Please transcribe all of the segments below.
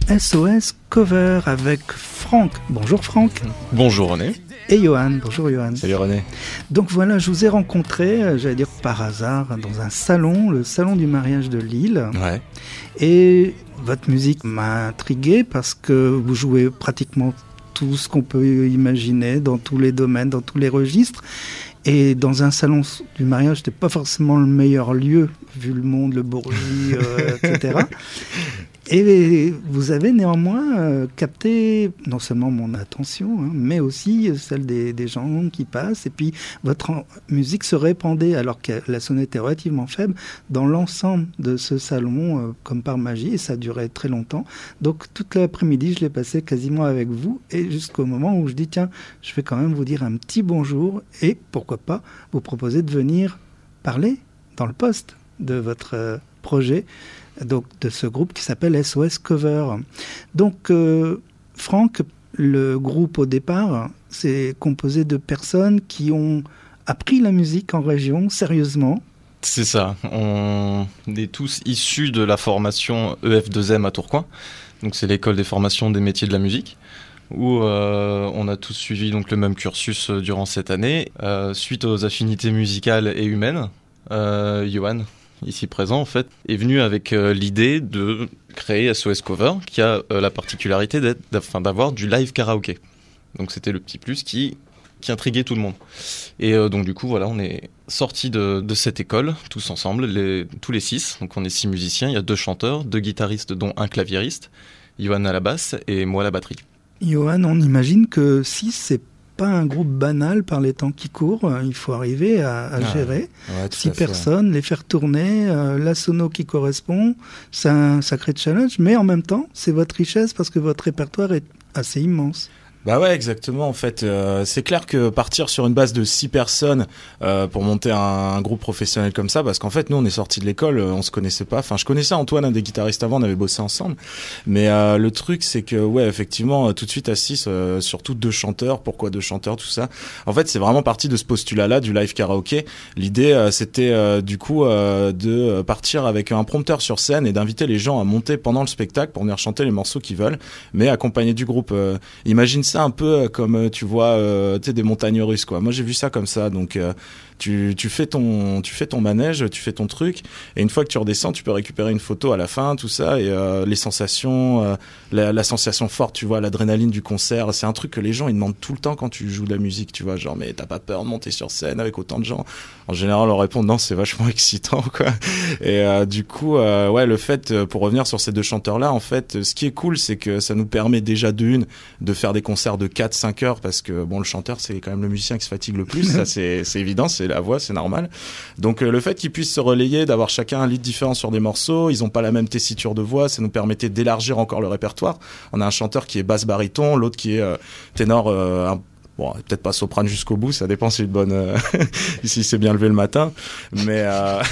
SOS Cover avec Franck. Bonjour Franck. Bonjour René. Et Johan. Bonjour Johan. Salut René. Donc voilà, je vous ai rencontré, j'allais dire par hasard, dans un salon, le salon du mariage de Lille. Ouais. Et votre musique m'a intrigué parce que vous jouez pratiquement tout ce qu'on peut imaginer dans tous les domaines, dans tous les registres. Et dans un salon du mariage, c'était pas forcément le meilleur lieu, vu le monde, le bourgeois, etc. Et vous avez néanmoins capté non seulement mon attention, mais aussi celle des gens qui passent. Et puis votre musique se répandait, alors que la sonnette était relativement faible, dans l'ensemble de ce salon, comme par magie. Et ça durait très longtemps. Donc toute l'après-midi, je l'ai passé quasiment avec vous. Et jusqu'au moment où je dis, tiens, je vais quand même vous dire un petit bonjour. Et pourquoi pas vous proposer de venir parler dans le poste de votre projet, donc de ce groupe qui s'appelle SOS Cover. Donc Franck, le groupe au départ, c'est composé de personnes qui ont appris la musique en région sérieusement. C'est ça, on est tous issus de la formation EF2M à Tourcoing, donc c'est l'école des formations des métiers de la musique, où on a tous suivi donc le même cursus durant cette année. Suite aux affinités musicales et humaines, Johan, ici présent en fait, est venu avec l'idée de créer SOS Cover, qui a la particularité d'avoir du live karaoké. Donc c'était le petit plus qui intriguait tout le monde. Et donc du coup voilà, on est sortis de cette école tous ensemble, tous les 6. Donc on est 6 musiciens, il y a 2 chanteurs, 2 guitaristes dont un claviériste, Johan à la basse et moi à la batterie. Johan, on imagine que 6 c'est pas un groupe banal par les temps qui courent, il faut arriver à gérer 6 personnes, les faire tourner, la sono qui correspond, c'est un sacré challenge, mais en même temps, c'est votre richesse parce que votre répertoire est assez immense. Bah ouais, exactement. En fait, c'est clair que partir sur une base de 6 personnes pour monter un groupe professionnel comme ça, parce qu'en fait, nous, on est sortis de l'école, on se connaissait pas. Enfin, je connaissais Antoine, un des guitaristes avant, on avait bossé ensemble. Mais le truc, c'est que ouais, effectivement, tout de suite à 6, surtout 2 chanteurs. Pourquoi 2 chanteurs, tout ça. En fait, c'est vraiment parti de ce postulat-là du live karaoké. L'idée, c'était du coup de partir avec un prompteur sur scène et d'inviter les gens à monter pendant le spectacle pour venir chanter les morceaux qu'ils veulent, mais accompagné du groupe. Imagine ça un peu comme tu vois des montagnes russes quoi. Moi j'ai vu ça comme ça, donc tu fais ton manège, tu fais ton truc, et une fois que tu redescends, tu peux récupérer une photo à la fin, tout ça, et les sensations, la sensation forte, tu vois, l'adrénaline du concert, c'est un truc que les gens ils demandent tout le temps quand tu joues de la musique, tu vois, genre mais t'as pas peur de monter sur scène avec autant de gens? En général, on répond non, c'est vachement excitant quoi. Et du coup, ouais, le fait, pour revenir sur ces 2 chanteurs là, en fait, ce qui est cool, c'est que ça nous permet déjà de faire des concerts de 4-5 heures, parce que bon, le chanteur c'est quand même le musicien qui se fatigue le plus, ça c'est évident, c'est la voix, c'est normal. Donc le fait qu'ils puissent se relayer, d'avoir chacun un lead différent sur des morceaux, ils ont pas la même tessiture de voix, ça nous permettait d'élargir encore le répertoire. On a un chanteur qui est basse baryton, l'autre qui est ténor, bon, peut-être pas soprano jusqu'au bout, ça dépend si c'est une bonne si c'est bien levé le matin, mais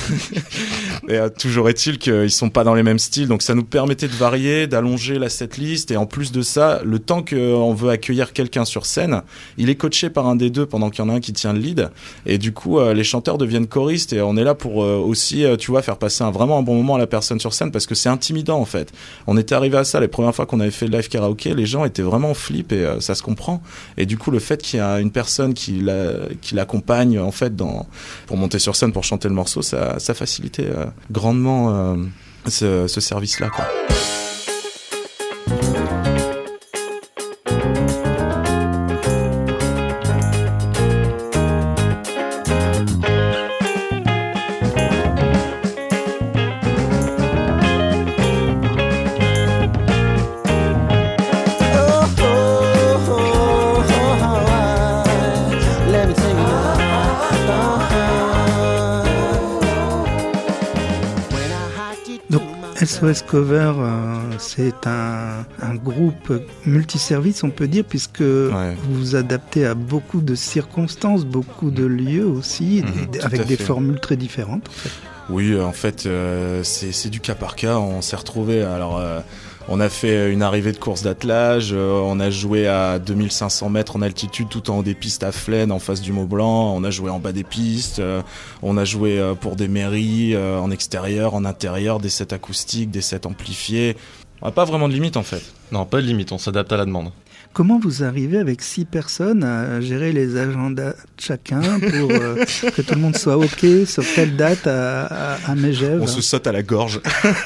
toujours est-il qu'ils sont pas dans les mêmes styles, donc ça nous permettait de varier, d'allonger la setlist, et en plus de ça, le temps qu'on veut accueillir quelqu'un sur scène, il est coaché par un des 2 pendant qu'il y en a un qui tient le lead, et du coup les chanteurs deviennent choristes, et on est là pour aussi tu vois, faire passer vraiment un bon moment à la personne sur scène, parce que c'est intimidant en fait. On était arrivé à ça les premières fois qu'on avait fait le live karaoké, les gens étaient vraiment en flip, et ça se comprend, et du coup le fait qu'il y a une personne qui l'accompagne en fait pour monter sur scène pour chanter le morceau, ça facilitait grandement ce service-là quoi. SOS Cover, c'est un groupe multiservice, on peut dire, puisque vous vous adaptez à beaucoup de circonstances, beaucoup de lieux aussi, avec des formules très différentes. En fait. Oui, en fait, c'est du cas par cas. On s'est retrouvés. Alors, on a fait une arrivée de course d'attelage. On a joué à 2500 mètres en altitude, tout en haut des pistes à Flaine, en face du Mont-Blanc. On a joué en bas des pistes. On a joué pour des mairies, en extérieur, en intérieur, des sets acoustiques, des sets amplifiés. On n'a pas vraiment de limite en fait. Non, pas de limite, on s'adapte à la demande. Comment vous arrivez avec 6 personnes à gérer les agendas de chacun pour que tout le monde soit OK sur quelle date à Megève? On se saute à la gorge.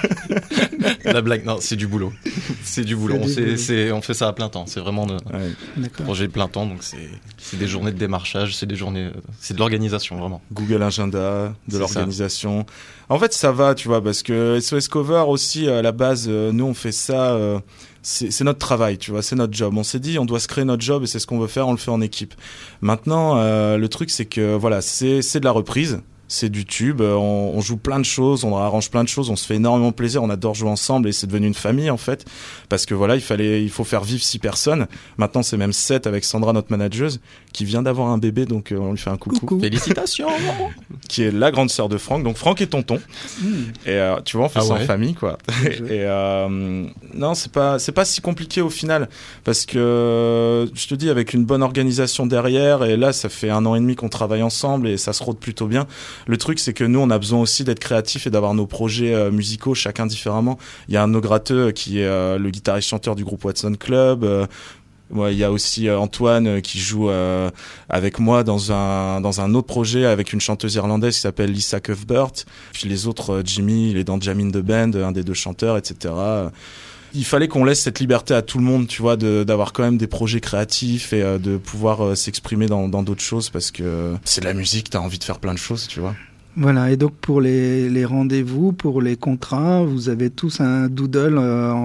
La blague, non, c'est du boulot. C'est du boulot. On fait ça à plein temps. C'est vraiment un projet plein temps, donc c'est des journées de démarchage, c'est de l'organisation vraiment. Google Agenda, de l'organisation. En fait, ça va, tu vois, parce que SOS Cover aussi, à la base, nous on fait ça. C'est notre travail, tu vois, c'est notre job. On s'est dit, on doit se créer notre job et c'est ce qu'on veut faire, on le fait en équipe. Maintenant, le truc, c'est que voilà, c'est de la reprise. C'est du tube, on joue plein de choses, on arrange plein de choses, on se fait énormément plaisir, on adore jouer ensemble et c'est devenu une famille en fait, parce que voilà, il faut faire vivre 6 personnes. Maintenant c'est même 7 avec Sandra, notre manageuse, qui vient d'avoir un bébé, donc on lui fait un coucou. Félicitations. Qui est la grande sœur de Franck, donc Franck est tonton. Et tu vois, on fait ça en famille quoi. Et non, c'est pas si compliqué au final, parce que je te dis, avec une bonne organisation derrière, et là ça fait 1 an et demi qu'on travaille ensemble et ça se rôde plutôt bien. Le truc, c'est que nous, on a besoin aussi d'être créatifs et d'avoir nos projets musicaux, chacun différemment. Il y a un de nos gratteux qui est le guitariste-chanteur du groupe Watson Club. Il y a aussi Antoine qui joue avec moi dans un autre projet avec une chanteuse irlandaise qui s'appelle Lisa Cuthbert. Puis les autres, Jimmy, il est dans Jamin the Band, un des 2 chanteurs, etc. Il fallait qu'on laisse cette liberté à tout le monde, tu vois, d'avoir quand même des projets créatifs et de pouvoir s'exprimer dans d'autres choses, parce que c'est de la musique, t'as envie de faire plein de choses, tu vois. Voilà, et donc pour les rendez-vous, pour les contrats, vous avez tous un doodle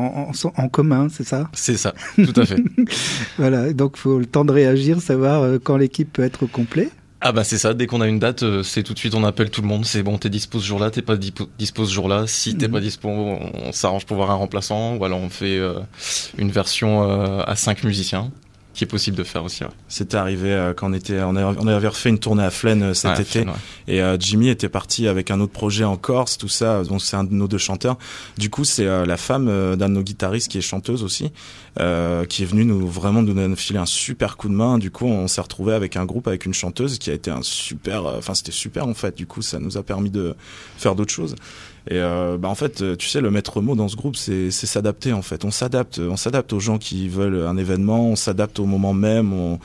en commun, c'est ça? C'est ça, tout à fait. Voilà, donc il faut le temps de réagir, savoir quand l'équipe peut être au complet. Ah bah c'est ça, dès qu'on a une date, c'est tout de suite on appelle tout le monde, c'est bon, t'es dispo ce jour-là, t'es pas dispo ce jour-là, si t'es pas dispo, on s'arrange pour voir un remplaçant, ou alors on fait une version à 5 musiciens, qui est possible de faire aussi. Ouais. C'était arrivé quand on avait refait une tournée à Flaine cet été, Flaine, ouais. Et Jimmy était parti avec un autre projet en Corse, tout ça, donc c'est un de nos 2 chanteurs. Du coup, c'est la femme d'un de nos guitaristes qui est chanteuse aussi, qui est venue nous filer un super coup de main. Du coup, on s'est retrouvé avec un groupe, avec une chanteuse qui a été c'était super en fait. Du coup, ça nous a permis de faire d'autres choses. Et en fait, tu sais, le maître mot dans ce groupe, c'est s'adapter en fait. On s'adapte aux gens qui veulent un événement, on s'adapte au moment même.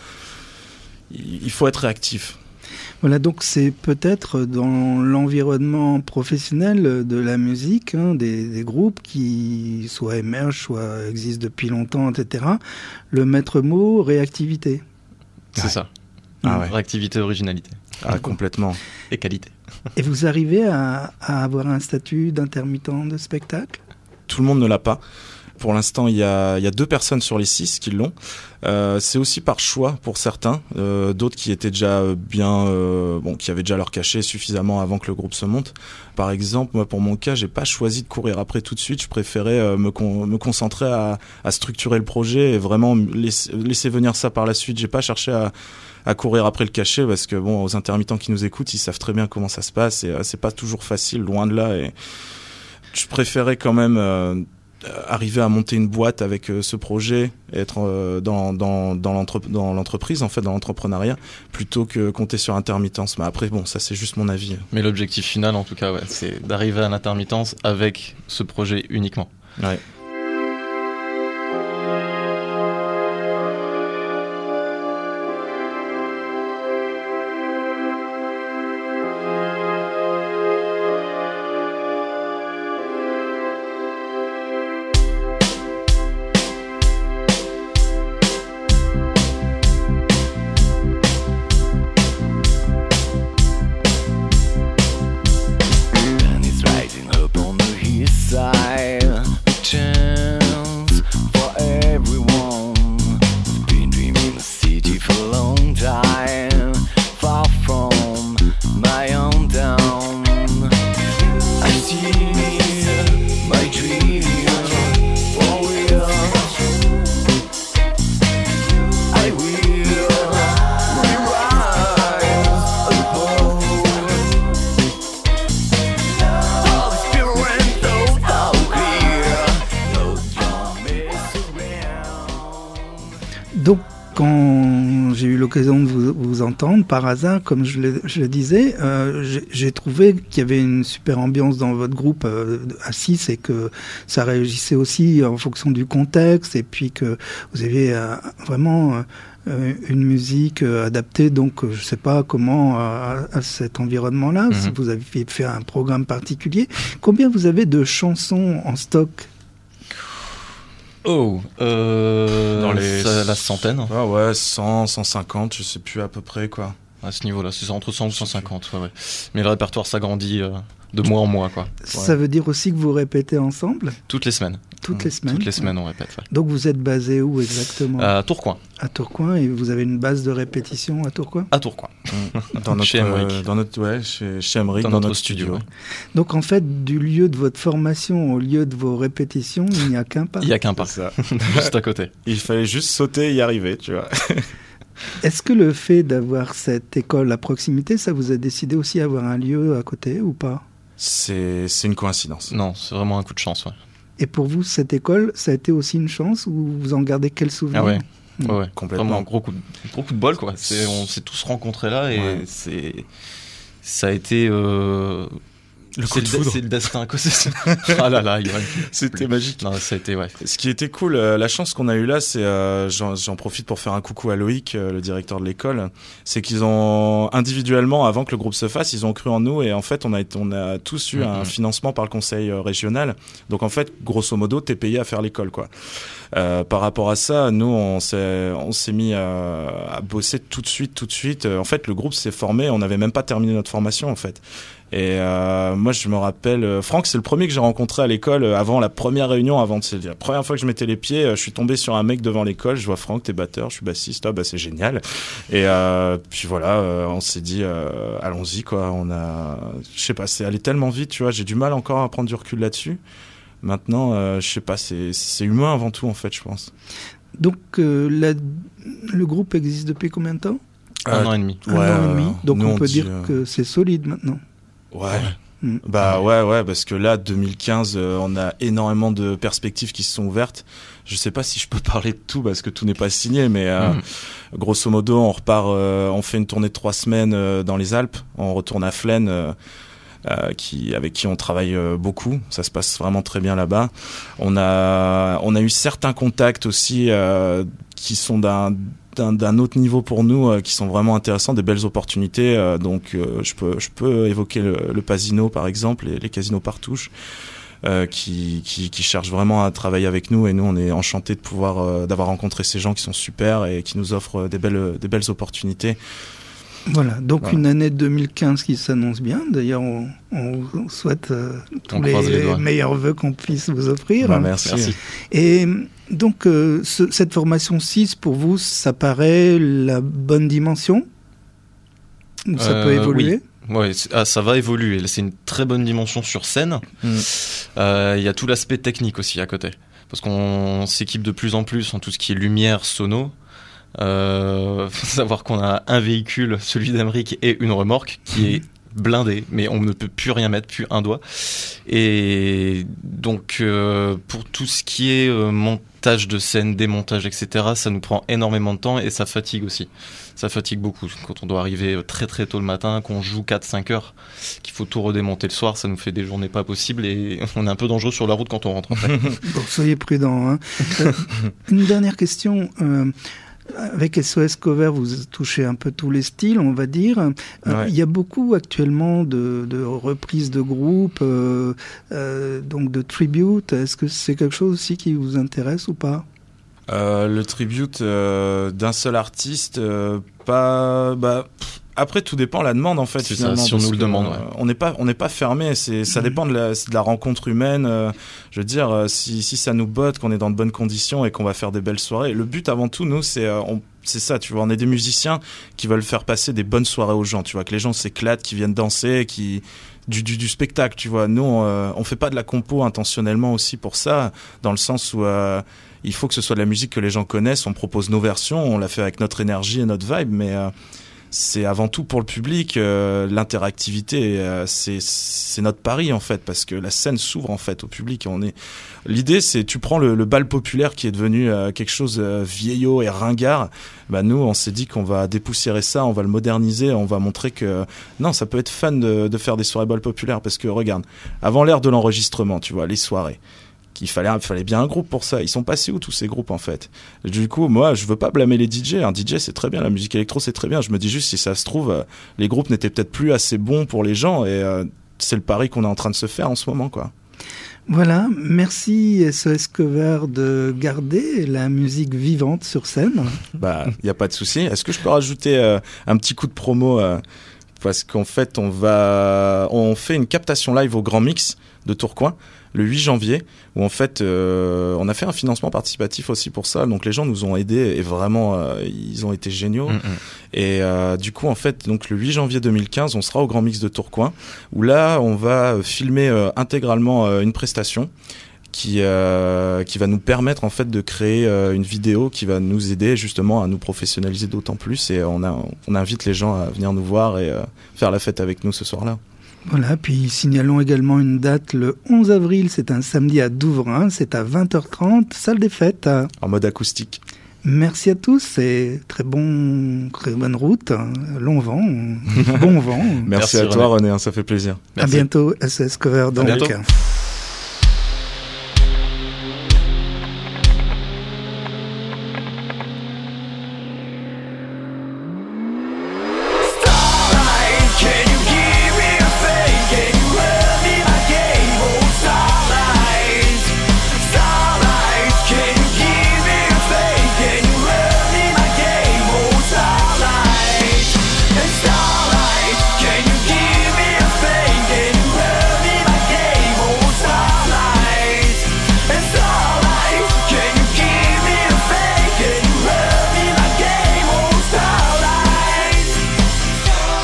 Il faut être réactif. Voilà, donc c'est peut-être dans l'environnement professionnel de la musique, des groupes qui soit émergent, soit existent depuis longtemps, etc. Le maître mot, réactivité. C'est ça. Réactivité, originalité. Ah, complètement. Et qualité. Et vous arrivez à avoir un statut d'intermittent de spectacle? Tout le monde ne l'a pas. Pour l'instant, il y a 2 personnes sur les 6 qui l'ont. C'est aussi par choix pour certains, d'autres qui étaient déjà qui avaient déjà leur cachet suffisamment avant que le groupe se monte. Par exemple, moi, pour mon cas, j'ai pas choisi de courir après tout de suite. Je préférais me concentrer à structurer le projet et vraiment laisser venir ça par la suite. J'ai pas cherché à courir après le cachet, parce que bon, aux intermittents qui nous écoutent, ils savent très bien comment ça se passe et c'est pas toujours facile, loin de là. Et je préférais quand même arriver à monter une boîte avec ce projet, et être dans l'entreprise, en fait, dans l'entrepreneuriat, plutôt que compter sur intermittence. Mais après, bon, ça c'est juste mon avis. Mais l'objectif final, en tout cas, c'est d'arriver à l'intermittence avec ce projet uniquement. Ouais. Up on the hillside, quand j'ai eu l'occasion de vous entendre, par hasard, comme je le disais, j'ai trouvé qu'il y avait une super ambiance dans votre groupe à 6 et que ça réagissait aussi en fonction du contexte et puis que vous aviez vraiment une musique adaptée, donc je sais pas comment à cet environnement-là, si vous aviez fait un programme particulier. Combien vous avez de chansons en stock ? Dans la centaine. Ah ouais, 100, 150, je sais plus à peu près quoi. À ce niveau-là, c'est entre 100 ou 150, ouais. Mais le répertoire s'agrandit de mois en mois, quoi. Ça veut dire aussi que vous répétez ensemble ? Toutes les semaines. Toutes les semaines. Toutes les semaines, on répète. Ouais. Donc vous êtes basé où exactement ? À Tourcoing. À Tourcoing, et vous avez une base de répétition à Tourcoing ? À Tourcoing. Chez Emmerich. Chez Emmerich, dans notre studio. Ouais. Donc en fait, du lieu de votre formation au lieu de vos répétitions, il n'y a qu'un pas. Il n'y a qu'un pas. Juste à côté. Il fallait juste sauter et y arriver, tu vois. Est-ce que le fait d'avoir cette école à proximité, ça vous a décidé aussi d'avoir un lieu à côté ou pas ? C'est une coïncidence. Non, c'est vraiment un coup de chance, ouais. Et pour vous, cette école, ça a été aussi une chance ou vous en gardez quel souvenir ? Ah ouais, ouais, complètement. Vraiment un gros coup de bol, quoi. On s'est tous rencontrés là et ça a été... C'est le destin, quoi. Ah là là, c'était magique. Non, ça a été, ouais. Ce qui était cool, la chance qu'on a eue là, c'est, j'en profite pour faire un coucou à Loïc, le directeur de l'école, c'est qu'ils ont individuellement, avant que le groupe se fasse, ils ont cru en nous et en fait, on a tous eu un financement par le conseil régional. Donc en fait, grosso modo, t'es payé à faire l'école, quoi. Par rapport à ça, nous, on s'est mis à bosser tout de suite. En fait, le groupe s'est formé, on n'avait même pas terminé notre formation, en fait. Et moi, je me rappelle, Franck, c'est le premier que j'ai rencontré à l'école avant la première réunion, c'est la première fois que je mettais les pieds, je suis tombé sur un mec devant l'école, je vois Franck, t'es batteur, je suis bassiste, bah c'est génial. Et puis voilà, on s'est dit, allons-y, quoi. Je sais pas, c'est allé tellement vite, tu vois, j'ai du mal encore à prendre du recul là-dessus. Maintenant, je sais pas, c'est humain avant tout, en fait, je pense. Donc, le groupe existe depuis combien de temps ? 1 an et demi. Un an et demi. Donc on peut dire que c'est solide maintenant. Ouais. Bah ouais, parce que là, 2015, on a énormément de perspectives qui se sont ouvertes. Je sais pas si je peux parler de tout parce que tout n'est pas signé, mais grosso modo, on repart, on fait une tournée de 3 semaines dans les Alpes. On retourne à Flaine, avec qui on travaille beaucoup. Ça se passe vraiment très bien là-bas. On a eu certains contacts aussi qui sont d'un autre niveau pour nous, qui sont vraiment intéressants, des belles opportunités. Donc je peux évoquer le Pasino par exemple, les casinos Partouche, qui cherchent vraiment à travailler avec nous, et nous on est enchantés de pouvoir d'avoir rencontré ces gens qui sont super et qui nous offrent des belles opportunités. Voilà, donc une année 2015 qui s'annonce bien. D'ailleurs, on souhaite tous les meilleurs vœux qu'on puisse vous offrir. Merci. Et donc, cette formation 6, pour vous, ça paraît la bonne dimension ? Ou ça peut évoluer ? Oui. Ça va évoluer. C'est une très bonne dimension sur scène. Il y a tout l'aspect technique aussi à côté. Parce qu'on s'équipe de plus en plus en tout ce qui est lumière, sono. Faut savoir qu'on a un véhicule, celui d'Emmerich, et une remorque qui est blindée, mais on ne peut plus rien mettre, plus un doigt. Et donc pour tout ce qui est montage de scène, démontage, etc., ça nous prend énormément de temps et ça fatigue aussi. Ça fatigue beaucoup quand on doit arriver très très tôt le matin, qu'on joue 4-5 heures, qu'il faut tout redémonter le soir, ça nous fait des journées pas possibles et on est un peu dangereux sur la route quand on rentre. Bon, soyez prudents, hein. Une dernière question. Avec SOS Cover, vous touchez un peu tous les styles, on va dire. Il y a beaucoup actuellement de reprises de groupes, donc de tribute. Est-ce que c'est quelque chose aussi qui vous intéresse ou pas ? Le tribute d'un seul artiste, après, tout dépend de la demande, en fait. C'est ça, si on nous le demande. On n'est pas fermé. Ça dépend de la rencontre humaine. Je veux dire, si ça nous botte, qu'on est dans de bonnes conditions et qu'on va faire des belles soirées. Le but, avant tout, nous, c'est ça, tu vois. On est des musiciens qui veulent faire passer des bonnes soirées aux gens, tu vois. Que les gens s'éclatent, qui viennent danser, du spectacle, tu vois. Nous, on fait pas de la compo intentionnellement aussi pour ça, dans le sens où il faut que ce soit de la musique que les gens connaissent. On propose nos versions, on l'a fait avec notre énergie et notre vibe, mais c'est avant tout pour le public. L'interactivité, c'est notre pari en fait, parce que la scène s'ouvre en fait au public. L'idée, c'est tu prends le bal populaire qui est devenu quelque chose vieillot et ringard. Bah nous, on s'est dit qu'on va dépoussiérer ça, on va le moderniser, on va montrer que non, ça peut être fun de faire des soirées bal populaires, parce que regarde, avant l'ère de l'enregistrement, tu vois, les soirées. Il fallait bien un groupe pour ça. Ils sont passés où tous ces groupes en fait? Du coup, moi, je veux pas blâmer les DJ. Un DJ, c'est très bien. La musique électro, c'est très bien. Je me dis juste, si ça se trouve, les groupes n'étaient peut-être plus assez bons pour les gens, et c'est le pari qu'on est en train de se faire en ce moment, quoi. Voilà, merci SOS Cover de garder la musique vivante sur scène. Bah, y a pas de souci. Est-ce que je peux rajouter un petit coup de promo parce qu'en fait, on fait une captation live au Grand Mix de Tourcoing le 8 janvier, où en fait on a fait un financement participatif aussi pour ça, donc les gens nous ont aidés et vraiment ils ont été géniaux. Et du coup en fait, donc le 8 janvier 2015 on sera au Grand Mix de Tourcoing, où là on va filmer intégralement une prestation qui va nous permettre en fait de créer une vidéo qui va nous aider justement à nous professionnaliser d'autant plus, et on invite les gens à venir nous voir et faire la fête avec nous ce soir-là. Voilà, puis signalons également une date le 11 avril, c'est un samedi à Douvrin, c'est à 20h30, salle des fêtes. En mode acoustique. Merci à tous et très bonne route, long vent, bon vent. Merci à toi René, ça fait plaisir. Merci. À bientôt, SOS Cover dans le cas.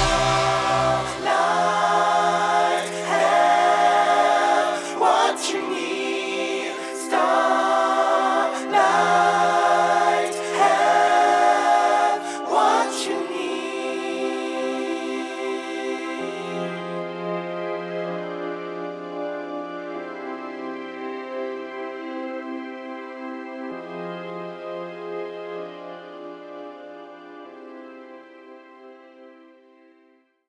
Watching